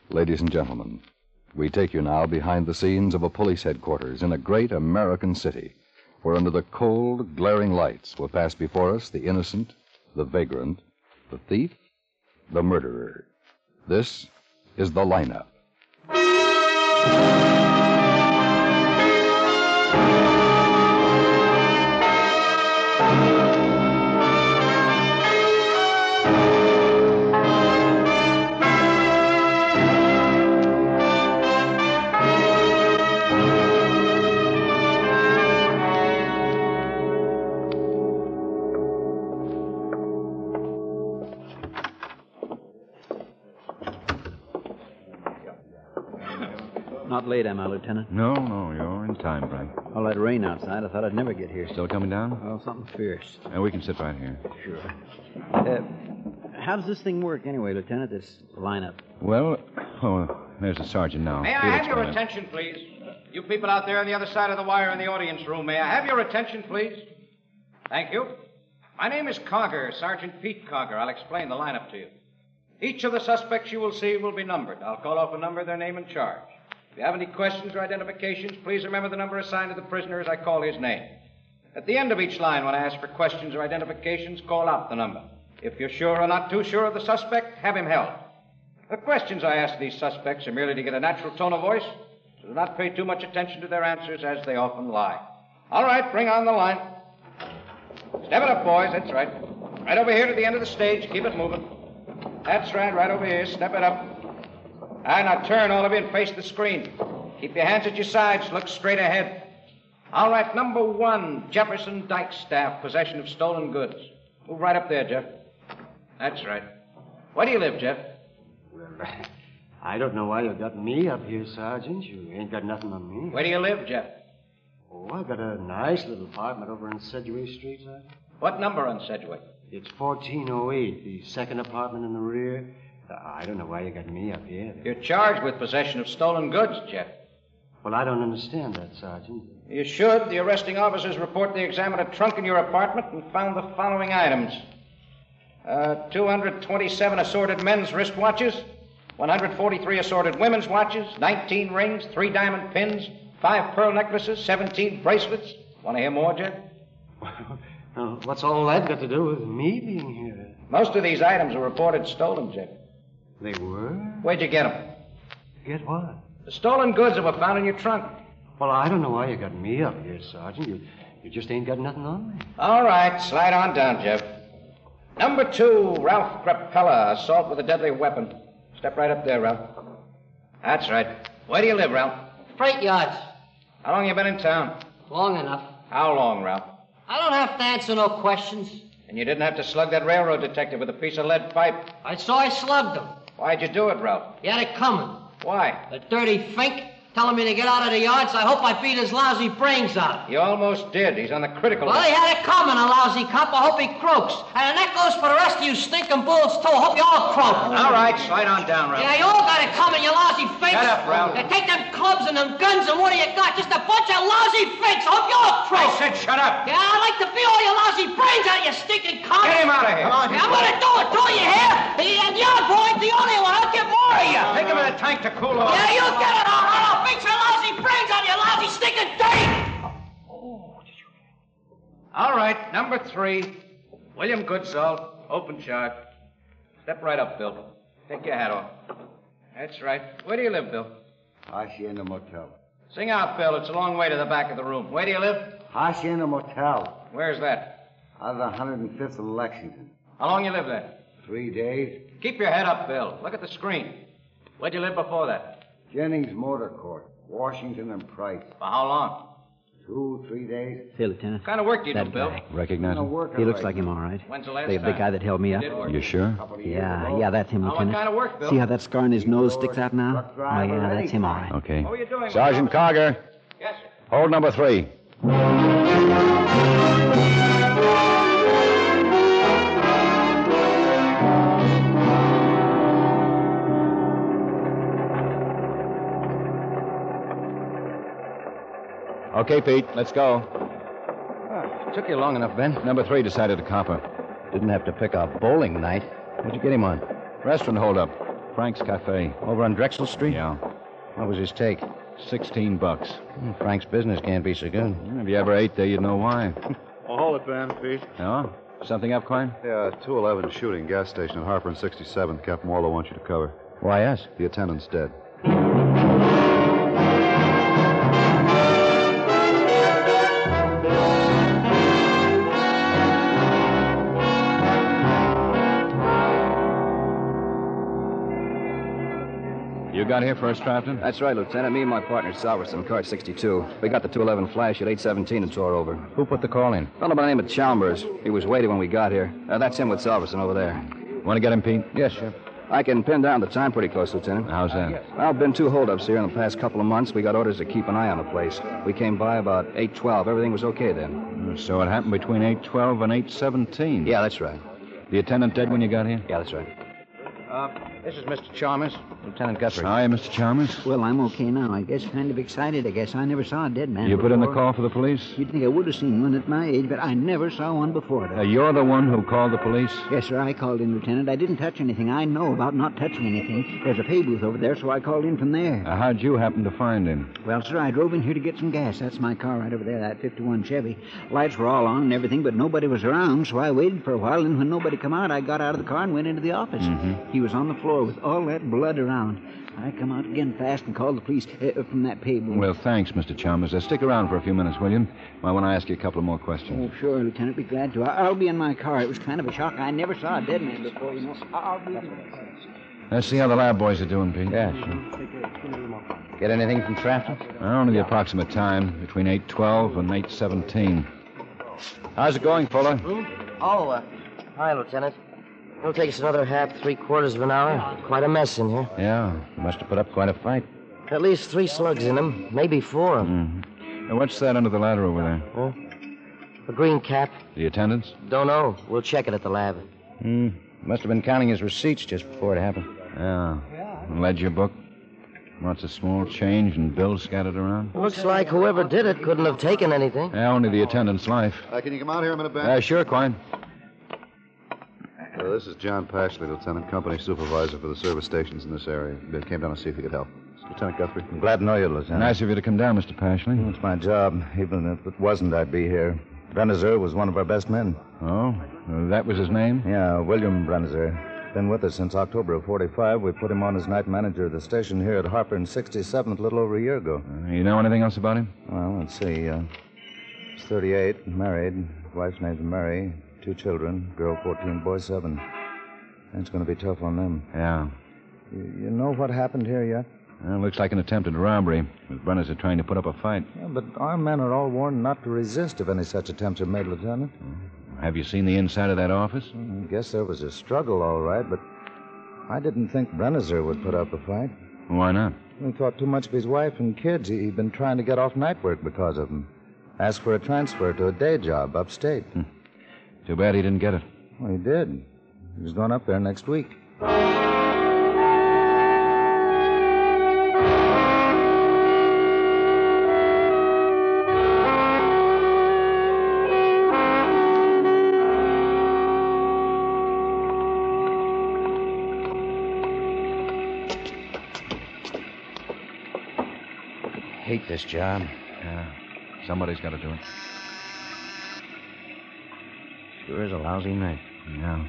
Ladies and gentlemen, we take you now behind the scenes of a police headquarters in a great American city, where under the cold, glaring lights will pass before us the innocent, the vagrant, the thief, the murderer. This is The Lineup. Not late, am I, Lieutenant? No, you're in time, Brent. All that rain outside, I thought I'd never get here. Still coming down? Well, something fierce. And we can sit right here. Sure. How does this thing work anyway, Lieutenant, this lineup? Well, there's the sergeant now. May I have your attention, please? You people out there on the other side of the wire in the audience room, may I have your attention, please? Thank you. My name is Cogger, Sergeant Pete Cogger. I'll explain the lineup to you. Each of the suspects you will see will be numbered. I'll call off a number, their name and charge. If you have any questions or identifications, please remember the number assigned to the prisoner as I call his name. At the end of each line, when I ask for questions or identifications, call out the number. If you're sure or not too sure of the suspect, have him held. The questions I ask these suspects are merely to get a natural tone of voice, so do not pay too much attention to their answers, as they often lie. All right, bring on the line. Step it up, boys. That's right. Right over here to the end of the stage. Keep it moving. That's right over here. Step it up. All right, now turn, all of you, and face the screen. Keep your hands at your sides. Look straight ahead. All right, number 1, Jefferson Dykestaff, possession of stolen goods. Move right up there, Jeff. That's right. Where do you live, Jeff? Well, I don't know why you got me up here, Sergeant. You ain't got nothing on me. Where do you live, Jeff? Oh, I got a nice little apartment over on Sedgway Street, Sergeant. What number on Sedgway? It's 1408, the second apartment in the rear. I don't know why you got me up here. You're charged with possession of stolen goods, Jeff. Well, I don't understand that, Sergeant. You should. The arresting officers report they examined a trunk in your apartment and found the following items. 227 assorted men's wristwatches, 143 assorted women's watches, 19 rings, 3 diamond pins, 5 pearl necklaces, 17 bracelets. Want to hear more, Jeff? What's all that got to do with me being here? Most of these items were reported stolen, Jeff. They were? Where'd you get them? Get what? The stolen goods that were found in your trunk. Well, I don't know why you got me up here, Sergeant. You just ain't got nothing on me. All right, slide on down, Jeff. Number 2, Ralph Crapella, assault with a deadly weapon. Step right up there, Ralph. That's right. Where do you live, Ralph? Freight yards. How long you been in town? Long enough. How long, Ralph? I don't have to answer no questions. And you didn't have to slug that railroad detective with a piece of lead pipe. I saw I slugged him. Why'd you do it, Ralph? He had it coming. Why? The dirty fink telling me to get out of the yards. I hope I beat his lousy brains out. You almost did. He's on the critical Well, he had it coming, a lousy cop. I hope he croaks. And that goes for the rest of you stinking bulls, too. I hope you all croak. All right, slide on down, Ralph. Yeah, you all got it coming, you lousy finks. Shut up, Ralph. Now, take them clubs and them guns, and what do you got? Just a bunch of lousy finks. I hope you all croak. I said shut up. Yeah, I'd like to beat all your lousy brains out, you stinking cop. Get him out of here. Yeah, I'm going to do it, do you hear? And your boy's the only one. I'll get more of you. Take him in the tank to cool off. Yeah, you get it all right. I'll beat your lousy brains out, you lousy stinking thing. All right, number 3, William Goodsall, open charge. Step right up, Bill. Take your hat off. That's right. Where do you live, Bill? Hacienda Motel. Sing out, Bill. It's a long way to the back of the room. Where do you live? Hacienda Motel. Where's that? Out of the 105th of Lexington. How long you live there? 3 days. Keep your head up, Bill. Look at the screen. Where'd you live before that? Jennings Motor Court, Washington and Price. For how long? 2, 3 days. Say, Lieutenant. What kind of work do you do, That Bill? guy. Recognize No him? work. He looks like him, all right. When's the last The time? guy that held me up. Did work. You sure? Yeah, that's him, Now, what Lieutenant. kind of work, Bill? See how that scar in his nose sticks out now? Oh, yeah, that's him, all right. Okay. What were you doing? Sergeant Cogger, Yes, sir. hold number 3. Okay, Pete, let's go. Took you long enough, Ben. Number 3 decided to copper. Didn't have to pick a bowling night. Where'd you get him on? Restaurant holdup. Frank's Cafe. Over on Drexel Street? Yeah. What was his take? $16. Frank's business can't be so good. If you ever ate there, you'd know why. Well, hold it, Ben, Pete. Oh? Something up, Klein? Yeah, 211 shooting, gas station at Harper and 67th. Captain Warlow wants you to cover. Why us? The attendant's dead. You got here first, Crafton? That's right, Lieutenant. Me and my partner, Salverson, car 62. We got the 211 flash at 8:17 and tore over. Who put the call in? A fellow by the name of Chalmers. He was waiting when we got here. That's him with Salverson over there. Want to get him, Pete? Yes, sir. I can pin down the time pretty close, Lieutenant. How's that? Well, been 2 holdups here in the past couple of months. We got orders to keep an eye on the place. We came by about 8:12. Everything was okay then. So it happened between 8:12 and 8:17. Yeah, that's right. The attendant dead when you got here? Yeah, that's right. This is Mr. Chalmers, Lieutenant Guthrie. Hi, Mr. Chalmers. Well, I'm okay now. I guess kind of excited. I guess I never saw a dead man You put in the before. call for the police? You'd think I would have seen one at my age, but I never saw one before that. You're the one who called the police? Yes, sir, I called in, Lieutenant. I didn't touch anything. I know about not touching anything. There's a pay booth over there, so I called in from there. How'd you happen to find him? Well, sir, I drove in here to get some gas. That's my car right over there, that 51 Chevy. Lights were all on and everything, but nobody was around, so I waited for a while, and when nobody come out, I got out of the car and went into the office. He was on the floor with all that blood around. I come out again fast and called the police from that pay booth. Well, thanks, Mr. Chalmers. Stick around for a few minutes, will you? I want to ask you a couple of more questions. Oh, sure, Lieutenant. Be glad to. I'll be in my car. It was kind of a shock. I never saw a dead man before, you know. I'll be in my car. Let's see how the lab boys are doing, Pete. Yeah, sure. Get anything from Trafton? Only the approximate time, between 8:12 and 8:17. How's it going, Fuller? Oh, hi, Lieutenant. It'll take us another half, 3/4 of an hour. Quite a mess in here. Yeah, must have put up quite a fight. At least 3 slugs in him, maybe 4. What's that under the ladder over there? Huh? A green cap. The attendants? Don't know. We'll check it at the lab. Must have been counting his receipts just before it happened. Yeah. Ledger book. Lots of small change and bills scattered around. Looks like whoever did it couldn't have taken anything. Yeah, only the attendant's life. Can you come out here a minute, Ben? Sure, Klein. This is John Pashley, Lieutenant, company supervisor for the service stations in this area. They came down to see if he could help. It's Lieutenant Guthrie. I'm glad to know you, Lieutenant. Nice of you to come down, Mr. Pashley. It's my job. Even if it wasn't, I'd be here. Brennizer was one of our best men. Oh? That was his name? Yeah, William Brennizer. Been with us since October of 45. We put him on as night manager of the station here at Harper and 67th a little over a year ago. You know anything else about him? Well, let's see. He's 38, married. Wife's name's Mary. 2 children, girl 14, boy 7. It's going to be tough on them. Yeah. You know what happened here yet? Well, looks like an attempted robbery, with Brennizer trying to put up a fight. Yeah, but our men are all warned not to resist if any such attempts are made, Lieutenant. Have you seen the inside of that office? I guess there was a struggle, all right, but I didn't think Brennizer would put up a fight. Why not? He thought too much of his wife and kids. He'd been trying to get off night work because of them. Asked for a transfer to a day job upstate. Too bad he didn't get it. Well, he did. He's going up there next week. Hate this job. Yeah. Somebody's got to do it. Sure is a lousy night. Yeah.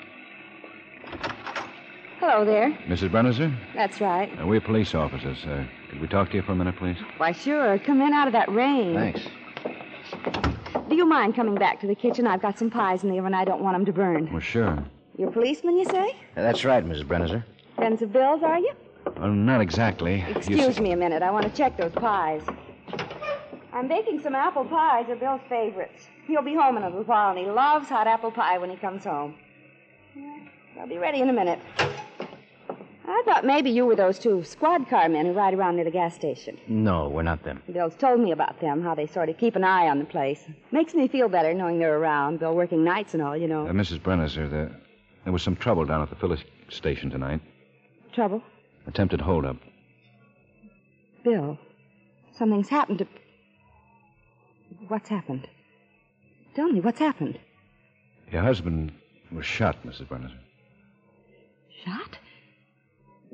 Hello there. Mrs. Brennizer? That's right. We're police officers. Could we talk to you for a minute, please? Why, sure. Come in out of that rain. Thanks. Do you mind coming back to the kitchen? I've got some pies in the oven. I don't want them to burn. Well, sure. You're a policeman, you say? That's right, Mrs. Brennizer. Friends of Bill's, are you? Well, not exactly. Excuse me a minute. I want to check those pies. I'm baking some apple pies. They're Bill's favorites. He'll be home in a little while, and he loves hot apple pie when he comes home. Yeah, they'll be ready in a minute. I thought maybe you were those 2 squad car men who ride around near the gas station. No, we're not them. Bill's told me about them, how they sort of keep an eye on the place. Makes me feel better knowing they're around. Bill working nights and all, you know. Mrs. Brennizer, there was some trouble down at the Phyllis station tonight. Trouble? Attempted holdup. Bill, something's happened to... What's happened? Tell me, what's happened? Your husband was shot, Mrs. Brennizer. Shot?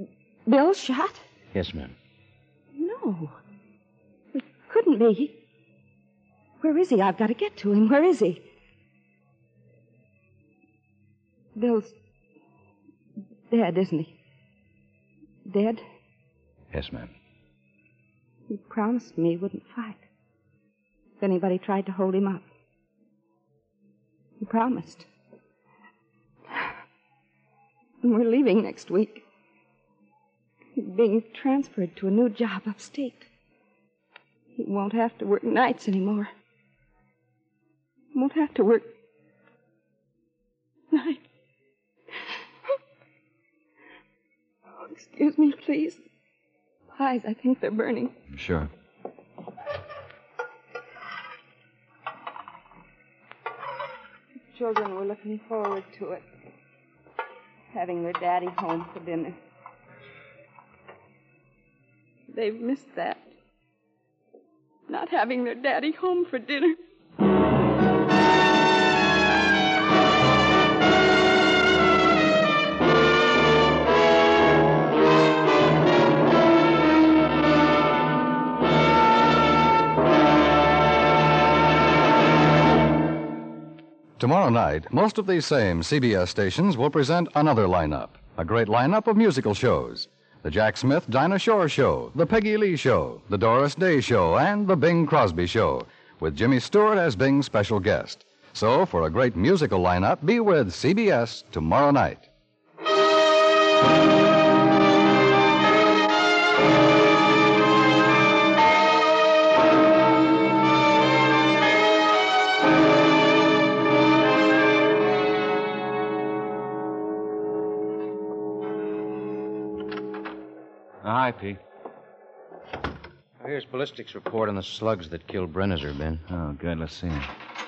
Bill shot? Yes, ma'am. No. It couldn't be. Where is he? I've got to get to him. Where is he? Bill's dead, isn't he? Dead? Yes, ma'am. He promised me he wouldn't fight if anybody tried to hold him up. He promised. And we're leaving next week. He's being transferred to a new job upstate. He won't have to work nights anymore. He won't have to work nights. Oh, excuse me, please. Pies, I think they're burning. Sure. Children were looking forward to it. Having their daddy home for dinner. They've missed that. Not having their daddy home for dinner. Tomorrow night, most of these same CBS stations will present another lineup. A great lineup of musical shows. The Jack Smith Dinah Shore Show, the Peggy Lee Show, the Doris Day Show, and the Bing Crosby Show, with Jimmy Stewart as Bing's special guest. So, for a great musical lineup, be with CBS tomorrow night. Hi, Pete. Here's ballistics report on the slugs that killed Brennizer, Ben. Oh, good. Let's see.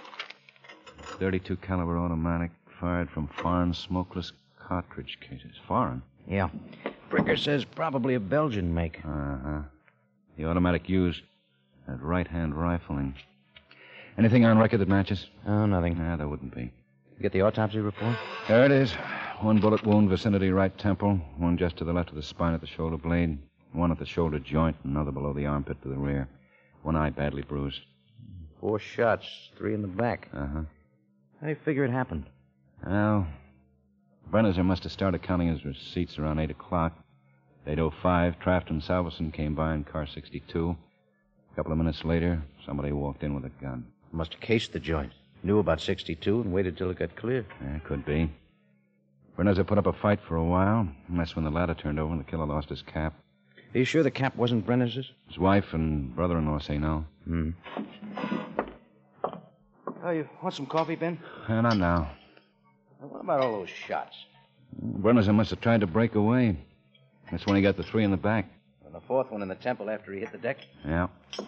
32 caliber automatic fired from foreign smokeless cartridge cases. Foreign? Yeah. Bricker says probably a Belgian make. Uh-huh. The automatic used at right-hand rifling. Anything on record that matches? Oh, nothing. Nah, there wouldn't be. You get the autopsy report? There it is. One bullet wound, vicinity right temple. One just to the left of the spine at the shoulder blade. One at the shoulder joint. Another below the armpit to the rear. One eye badly bruised. 4 shots, 3 in the back. Uh-huh. How do you figure it happened? Well, Brennizer must have started counting his receipts around 8 o'clock. At 8:05, Traft and Salverson came by in car 62. A couple of minutes later, somebody walked in with a gun. Must have cased the joint. Knew about 62 and waited till it got clear. Yeah, could be. Brennizer put up a fight for a while, and that's when the ladder turned over and the killer lost his cap. Are you sure the cap wasn't Brennizer's? His wife and brother-in-law say no. Oh, you want some coffee, Ben? Not now. What about all those shots? Brennizer must have tried to break away. That's when he got the 3 in the back. And the 4th one in the temple after he hit the deck? Yeah.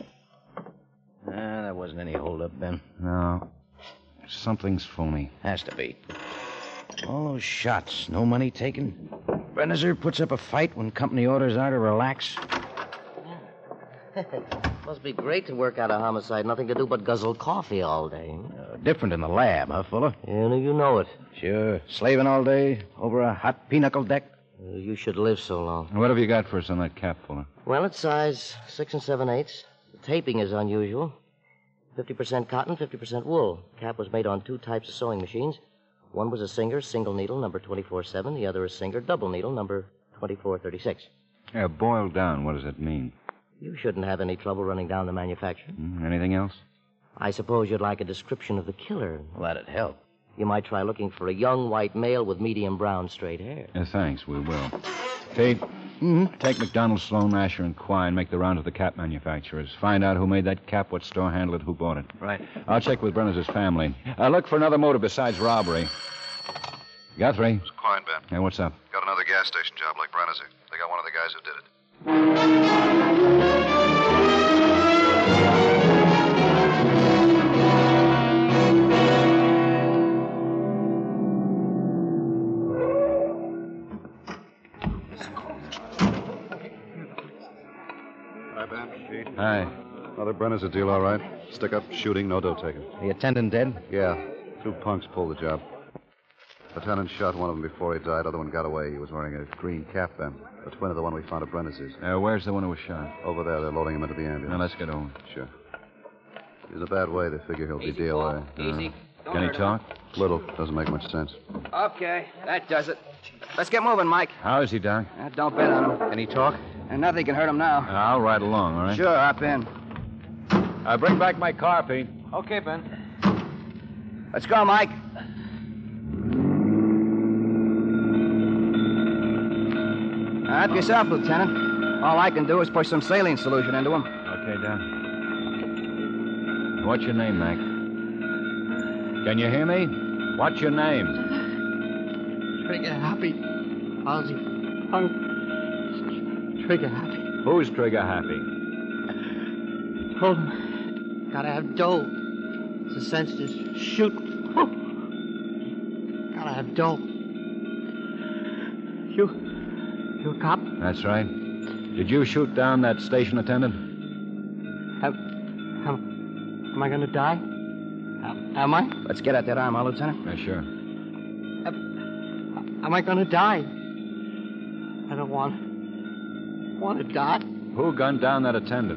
That wasn't any holdup, Ben. No. Something's phony. Has to be. All those shots, no money taken. Brennizer puts up a fight when company orders are to relax. Must be great to work out a homicide. Nothing to do but guzzle coffee all day. Different in the lab, huh, Fuller? Yeah, you know it. Sure. Slaving all day over a hot pinochle deck. You should live so long. What have you got for us on that cap, Fuller? Well, it's size 6 7/8. The taping is unusual. 50% cotton, 50% wool. Cap was made on 2 types of sewing machines. One was a Singer single needle, number 24/7. The other a Singer double needle, number 24/36. Yeah, boiled down, what does it mean? You shouldn't have any trouble running down the manufacturer. Anything else? I suppose you'd like a description of the killer. Well, that'd help. You might try looking for a young white male with medium brown straight hair. Thanks, we will. Pete, take McDonald, Sloan, Asher, and Quine, make the round of the cap manufacturers. Find out who made that cap, what store handled it, who bought it. Right. I'll check with Brennizer's family. Look for another motive besides robbery. Guthrie. It's Quine, Ben. Hey, what's up? Got another gas station job like Brennizer. They got one of the guys who did it. Hi, Ben. Hi. Another Brennizer deal, all right. Stick up, shooting, no dough taken. The attendant dead? Yeah. 2 punks pulled the job. Lieutenant shot one of them before he died. Other one got away. He was wearing a green cap then. The twin of the one we found at Brenner's. Where's the one who was shot? Over there. They're loading him into the ambulance. Now, let's get over. Sure. He's in a bad way. They figure he'll be DOA. Easy. Can he talk? Little. Doesn't make much sense. Okay, that does it. Let's get moving, Mike. How is he, Doc? Don't bet on him. Can he talk? And nothing can hurt him now. I'll ride along, all right? Sure, hop in. Bring back my car, Pete. Okay, Ben. Let's go, Mike. Help yourself, Lieutenant. All I can do is push some saline solution into him. Okay, Doc. What's your name, Mac? Can you hear me? What's your name? Trigger Happy. Ozzy. Punk. Trigger Happy. Who's Trigger Happy? Told him. Gotta have dough. It's a sense to shoot. Gotta have dough. You a cop? That's right. Did you shoot down that station attendant? Am I gonna die? Am I? Let's get at that arm, huh, Lieutenant? Yeah, sure. Am I gonna die? I don't want to die. Who gunned down that attendant?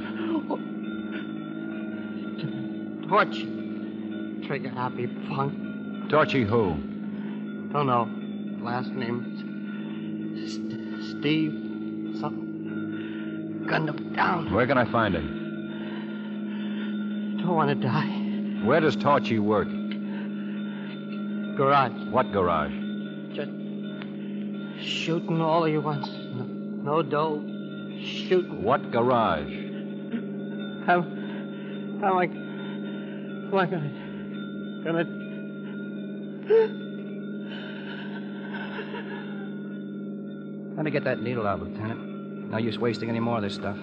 Torch. Trigger Happy Punk. Torchy who? Don't know. Last name. Steve. Something. Gunned him down. Where can I find him? Don't want to die. Where does Torchy work? Garage. What garage? Just shooting all he wants. No dough. Shooting. What garage? How am I gonna Let me get that needle out, Lieutenant. No use wasting any more of this stuff.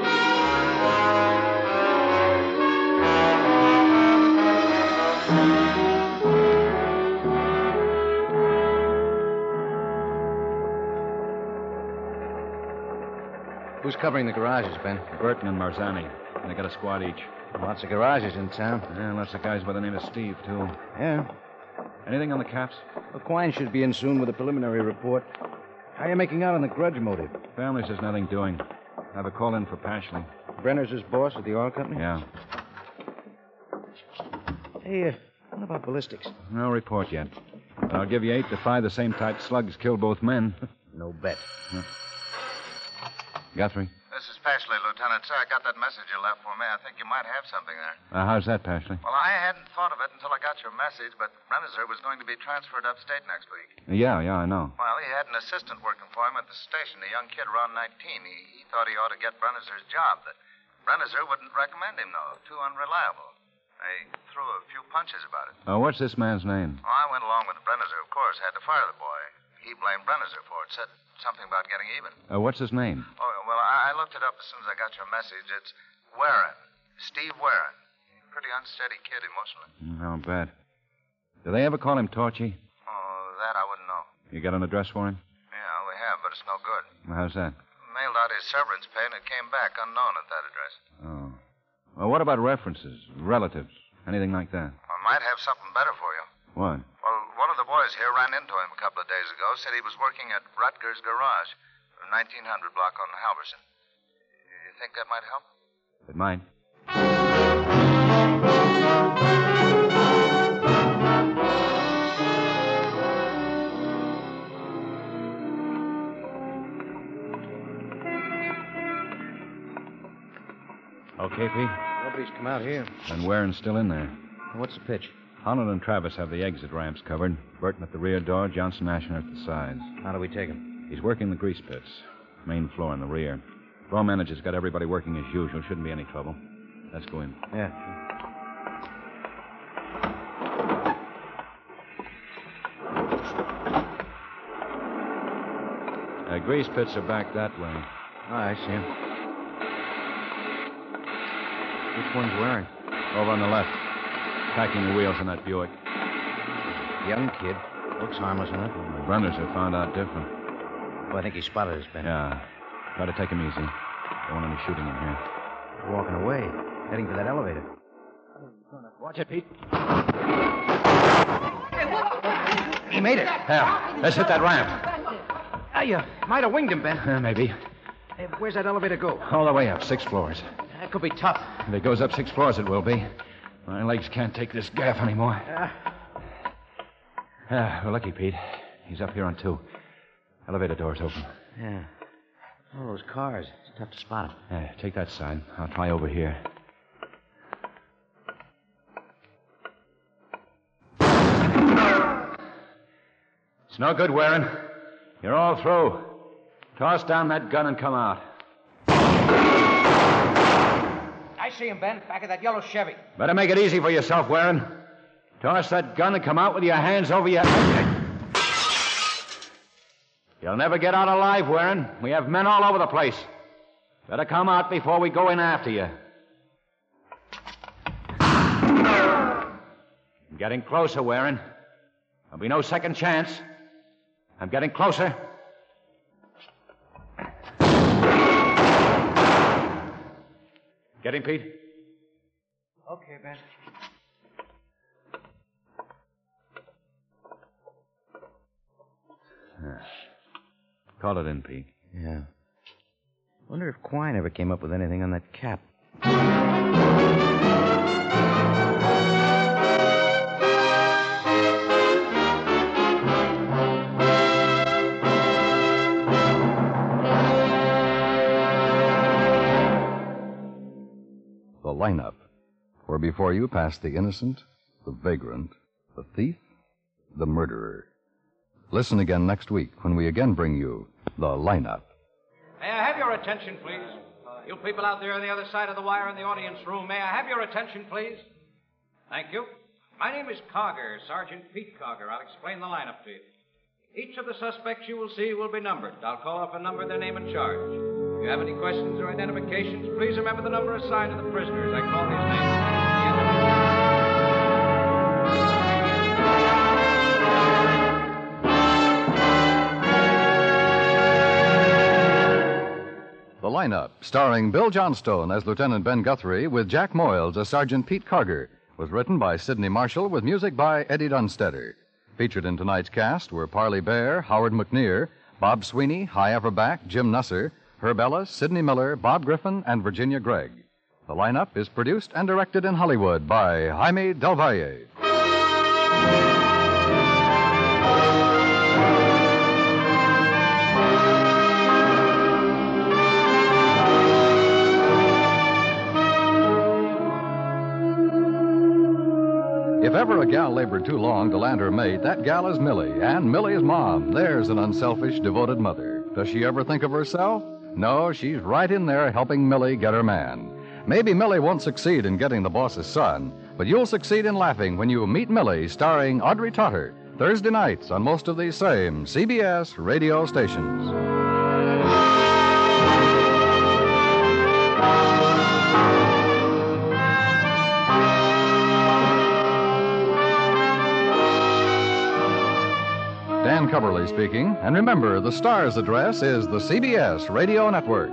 Who's covering the garages, Ben? Burton and Marzani. They got a squad each. Lots of garages in town. Yeah, lots of guys by the name of Steve, too. Yeah. Anything on the caps? Well, Quine should be in soon with a preliminary report. How are you making out on the grudge motive? Family says nothing doing. Have a call in for Pashley. Brenner's his boss at the oil company? Yeah. Hey, what about ballistics? No report yet. But I'll give you 8 to 5 the same type slugs killed both men. No bet. Yeah. Guthrie? This is Pashley, Lieutenant. Sir, I got that message you left for me. I think you might have something there. How's that, Pashley? Well, I hadn't thought of it until I got your message, but Brennizer was going to be transferred upstate next week. Yeah, I know. Well, he had an assistant working for him at the station, a young kid around 19. He thought he ought to get Brennizer's job, but Brennizer wouldn't recommend him, though. Too unreliable. They threw a few punches about it. What's this man's name? Well, I went along with Brennizer, of course. Had to fire the boy. He blamed Brennizer for it. Said something about getting even. What's his name? Oh, well, I looked it up as soon as I got your message. It's Warren. Steve Warren. Pretty unsteady kid emotionally. How bad. Do they ever call him Torchy? Oh, that I wouldn't know. You got an address for him? Yeah, we have, but it's no good. How's that? Mailed out his severance pay, and it came back unknown at that address. Oh. Well, what about references, relatives, anything like that? I might have something better for you. What? Well, one of the boys here ran into him a couple of days ago, said he was working at Rutger's Garage, 1900 block on Halverson. You think that might help? It might. Okay, Pete? Nobody's come out here. And Warren's still in there. What's the pitch? Holland and Travis have the exit ramps covered. Burton at the rear door, Johnson Asher at the sides. How do we take him? He's working the grease pits. Main floor in the rear. Floor manager's got everybody working as usual. Shouldn't be any trouble. Let's go in. Yeah. Grease pits are back that way. Oh, I see him. Which one's wearing? Over on the left. Packing the wheels in that Buick. Young kid. Looks harmless enough. The runners have found out different. Oh, I think he spotted us, Ben. Yeah. Try to take him easy. Don't want any shooting in here. Walking away. Heading for that elevator. Watch it, Pete. Hey, what? He made it. Yeah, let's hit that ramp. You might have winged him, Ben. Maybe. Hey, where's that elevator go? All the way up, 6 floors. That could be tough. If it goes up 6 floors, it will be. My legs can't take this gaff anymore. We're lucky, Pete. He's up here on 2. Elevator door's open. Yeah. All those cars. It's tough to spot them. Take that side. I'll try over here. It's no good, Warren. You're all through. Toss down that gun and come out. I see him, Ben. Back of that yellow Chevy. Better make it easy for yourself, Warren. Toss that gun and come out with your hands over your... You'll never get out alive, Warren. We have men all over the place. Better come out before we go in after you. I'm getting closer, Warren. There'll be no second chance. I'm getting closer. Get him, Pete? Okay, Ben. Call it in, Pete. Yeah. Wonder if Quine ever came up with anything on that cap. The lineup, where before you pass the innocent, the vagrant, the thief, the murderer. Listen again next week when we again bring you the lineup. May I have your attention, please? You people out there on the other side of the wire in the audience room, may I have your attention, please? Thank you. My name is Cogger, Sergeant Pete Cogger. I'll explain the lineup to you. Each of the suspects you will see will be numbered. I'll call off a number, their name, and charge. If you have any questions or identifications, please remember the number assigned to the prisoners. I call these names. The lineup, starring Bill Johnstone as Lieutenant Ben Guthrie with Jack Moyles as Sergeant Pete Carger, was written by Sidney Marshall with music by Eddie Dunstetter. Featured in tonight's cast were Parley Bear, Howard McNear, Bob Sweeney, High Everback, Jim Nusser, Herb Ellis, Sidney Miller, Bob Griffin, and Virginia Gregg. The lineup is produced and directed in Hollywood by Jaime Del Valle. If ever a gal labored too long to land her mate, that gal is Millie, and Millie's mom. There's an unselfish, devoted mother. Does she ever think of herself? No, she's right in there helping Millie get her man. Maybe Millie won't succeed in getting the boss's son, but you'll succeed in laughing when you meet Millie, starring Audrey Totter, Thursday nights on most of these same CBS radio stations. Dan Coverly speaking, and remember, the Star's address is the CBS Radio Network.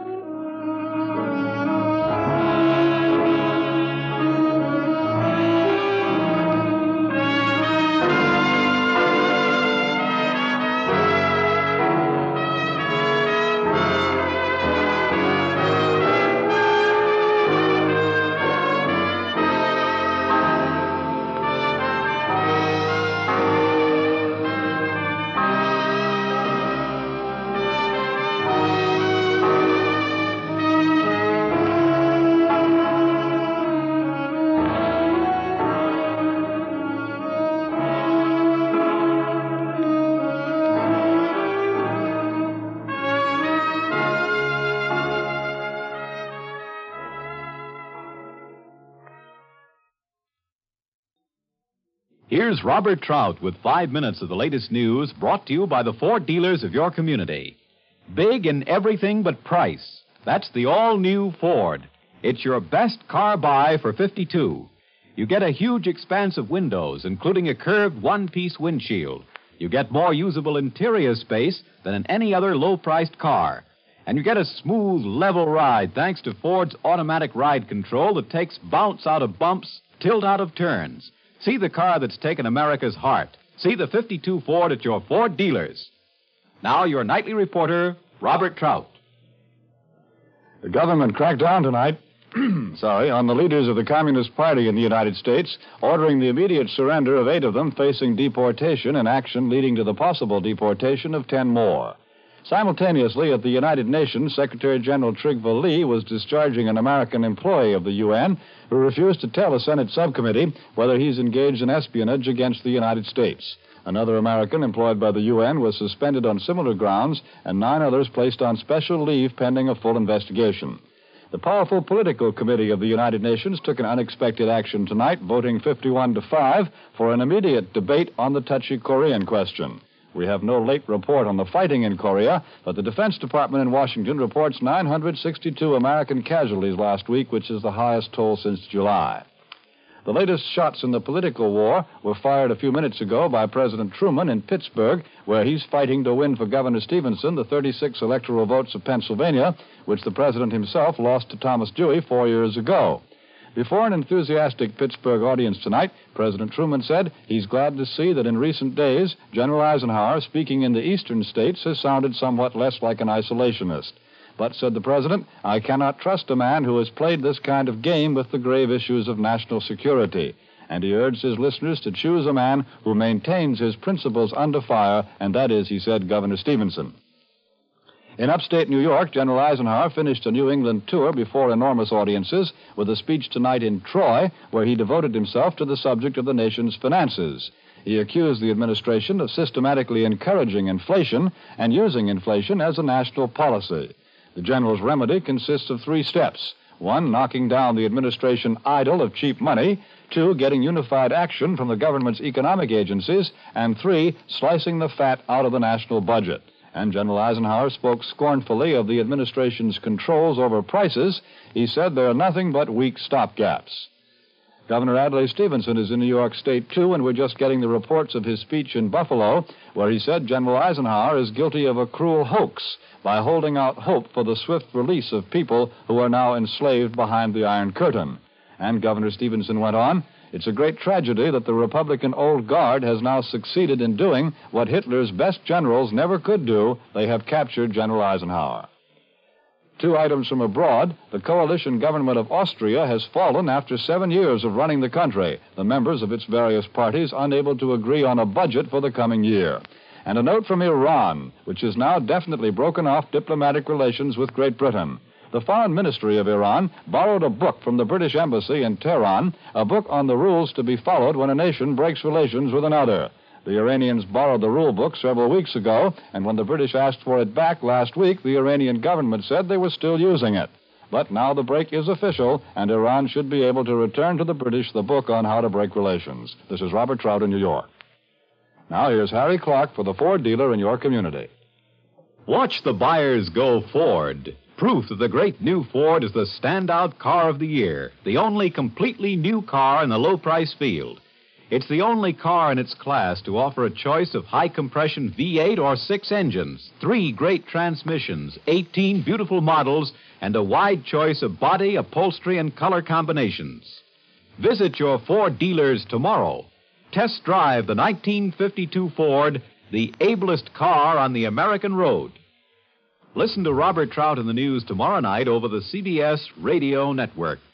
Here's Robert Trout with 5 minutes of the latest news brought to you by the Ford dealers of your community. Big in everything but price. That's the all-new Ford. It's your best car buy for $52. You get a huge expanse of windows, including a curved one-piece windshield. You get more usable interior space than in any other low-priced car. And you get a smooth, level ride thanks to Ford's automatic ride control that takes bounce out of bumps, tilt out of turns. See the car that's taken America's heart. See the 52 Ford at your Ford dealers. Now, your nightly reporter, Robert Trout. The government cracked down tonight on the leaders of the Communist Party in the United States, ordering the immediate surrender of 8 of them facing deportation, an action leading to the possible deportation of 10 more. Simultaneously, at the United Nations, Secretary General Trygve Lie was discharging an American employee of the UN who refused to tell a Senate subcommittee whether he's engaged in espionage against the United States. Another American employed by the UN was suspended on similar grounds, and 9 others placed on special leave pending a full investigation. The powerful political committee of the United Nations took an unexpected action tonight, voting 51-5 for an immediate debate on the touchy Korean question. We have no late report on the fighting in Korea, but the Defense Department in Washington reports 962 American casualties last week, which is the highest toll since July. The latest shots in the political war were fired a few minutes ago by President Truman in Pittsburgh, where he's fighting to win for Governor Stevenson the 36 electoral votes of Pennsylvania, which the president himself lost to Thomas Dewey 4 years ago. Before an enthusiastic Pittsburgh audience tonight, President Truman said he's glad to see that in recent days, General Eisenhower, speaking in the eastern states, has sounded somewhat less like an isolationist. But, said the president, I cannot trust a man who has played this kind of game with the grave issues of national security. And he urged his listeners to choose a man who maintains his principles under fire, and that is, he said, Governor Stevenson. In upstate New York, General Eisenhower finished a New England tour before enormous audiences with a speech tonight in Troy, where he devoted himself to the subject of the nation's finances. He accused the administration of systematically encouraging inflation and using inflation as a national policy. The general's remedy consists of 3 steps. 1, knocking down the administration idol of cheap money. 2, getting unified action from the government's economic agencies. And 3, slicing the fat out of the national budget. And General Eisenhower spoke scornfully of the administration's controls over prices. He said they're nothing but weak stopgaps. Governor Adlai Stevenson is in New York State, too, and we're just getting the reports of his speech in Buffalo, where he said General Eisenhower is guilty of a cruel hoax by holding out hope for the swift release of people who are now enslaved behind the Iron Curtain. And Governor Stevenson went on, it's a great tragedy that the Republican Old Guard has now succeeded in doing what Hitler's best generals never could do. They have captured General Eisenhower. 2 items from abroad. The coalition government of Austria has fallen after 7 years of running the country, the members of its various parties unable to agree on a budget for the coming year. And a note from Iran, which has now definitely broken off diplomatic relations with Great Britain. The Foreign Ministry of Iran borrowed a book from the British Embassy in Tehran, a book on the rules to be followed when a nation breaks relations with another. The Iranians borrowed the rule book several weeks ago, and when the British asked for it back last week, the Iranian government said they were still using it. But now the break is official, and Iran should be able to return to the British the book on how to break relations. This is Robert Trout in New York. Now here's Harry Clark for the Ford dealer in your community. Watch the buyers go Ford. Proof that the great new Ford is the standout car of the year, the only completely new car in the low-price field. It's the only car in its class to offer a choice of high-compression V8 or 6 engines, 3 great transmissions, 18 beautiful models, and a wide choice of body, upholstery, and color combinations. Visit your Ford dealers tomorrow. Test drive the 1952 Ford, the ablest car on the American road. Listen to Robert Trout in the news tomorrow night over the CBS Radio Network.